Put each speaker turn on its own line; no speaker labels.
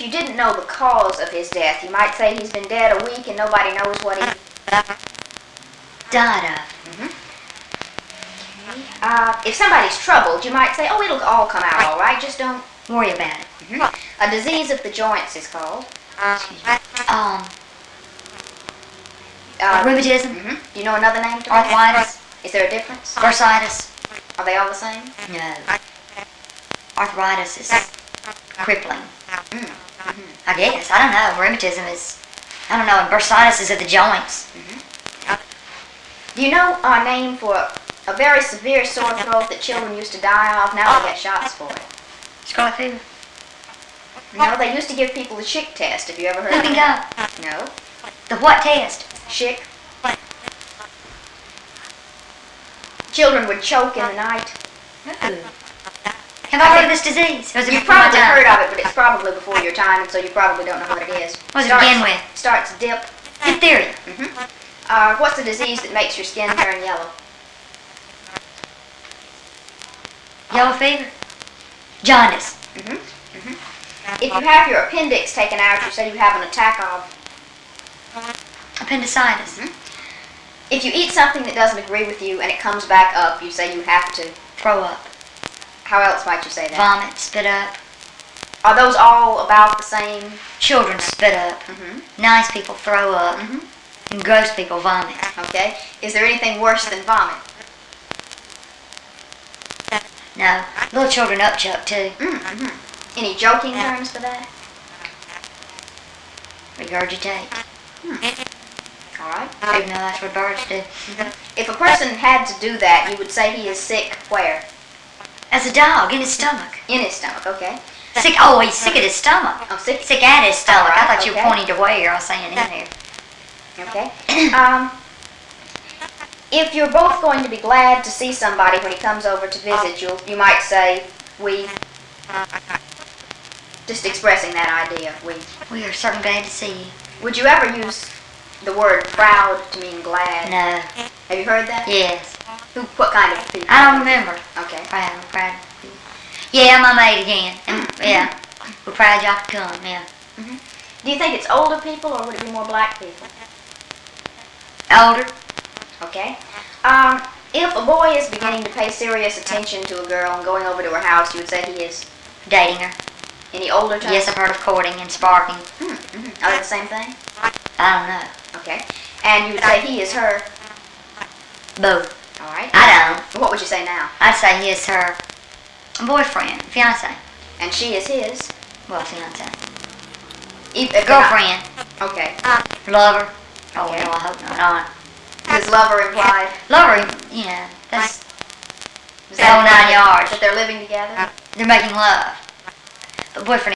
you didn't know the cause of his death, you might say he's been dead a week and nobody knows what he
died of.
If somebody's troubled, you might say, oh, it'll all come out all right, just don't
worry about it.
A disease of the joints is called.
Excuse me. Rheumatism.
Do you know another name for that?
Arthritis.
Is there a difference?
Bursitis.
Are they all the same?
No. Arthritis is crippling. I guess. I don't know. Rheumatism is, I don't know, and bursitis is of the joints.
Do you know our name for a very severe sore throat that children used to die of? Now they get shots for it.
Scarlet fever.
No, they used to give people the Schick test. Have you ever heard of
Whooping
that?
cough.
No.
The what test?
Schick. Children would choke in the night.
Have I heard of this disease?
You've probably heard of it, but it's probably before your time, and so you probably don't know what it is.
What does it begin with?
Starts dip.
Diphtheria.
What's the disease that makes your skin turn yellow?
Yellow fever. Jaundice.
If you have your appendix taken out, you say you have an attack of
appendicitis.
If you eat something that doesn't agree with you and it comes back up, you say you have to
throw up.
How else might you say that?
Vomit, spit up.
Are those all about the same?
Children spit up. Nice people throw up. And gross people vomit.
Okay. Is there anything worse than vomit?
No. Little children upchuck too.
Any joking terms for that?
Regurgitate.
All right.
Even though that's what birds do.
If a person had to do that, you would say he is sick where?
As a dog, in his stomach.
In his stomach, okay.
Sick. Oh, he's sick at his stomach.
Oh, sick.
Sick at his stomach.
Right,
I thought you were pointing to where. I was saying in there.
Okay. If you're both going to be glad to see somebody when he comes over to visit, you might say, we. Just expressing that idea, we.
We are certainly glad to see you.
Would you ever use the word proud to mean glad?
No.
Have you heard that?
Yes.
What kind of people?
I don't remember.
Okay.
Proud. Yeah, my maid again. Yeah. We're proud y'all could come, yeah.
Do you think it's older people or would it be more black people?
Older.
Okay. If a boy is beginning to pay serious attention to a girl and going over to her house, you would say he is
dating her.
Any older terms?
Yes, I've heard of courting and sparking.
Are they the same thing?
I don't know.
Okay. And you would say he is her?
Both.
All right.
I don't.
What would you say now?
I'd say he is her boyfriend, fiance.
And she is his?
Well, fiance.
Girlfriend. Okay.
Lover. Oh,
Okay.
no, I hope not.
His lover implied?
Lover, yeah. That's
Is
the whole 9 yards.
That they're living together?
They're making love. But boyfriend